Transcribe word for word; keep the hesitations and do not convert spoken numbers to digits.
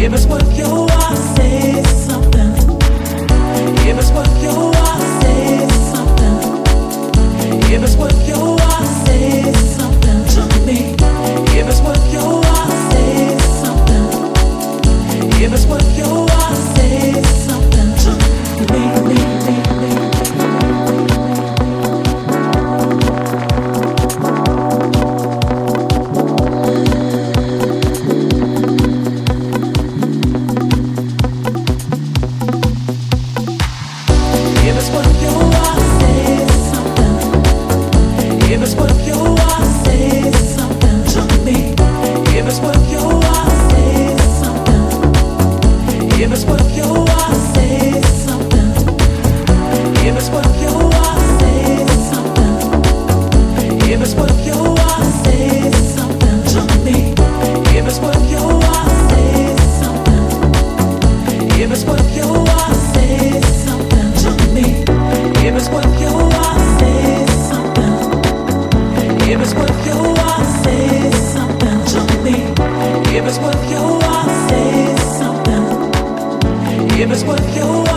If it's worth your while, say something. If it's worth your while, say something. If it's worth your while, say something to me. If it's worth your while, say something. If it's worth your while, say something to me. me, me, me. If it's worth your while, say something. If it's worth your while, say something to me. If it's worth your while, say something. If it's worth your while, say something. If it's worth your while, say something. If it's worth your while, say something to me. If it's worth your while, say something. If it's worth your while, say something to me. If it's worth your while, say something. If it's worth your while, say something to me. If it's worth your while, say something. If it's worth your while.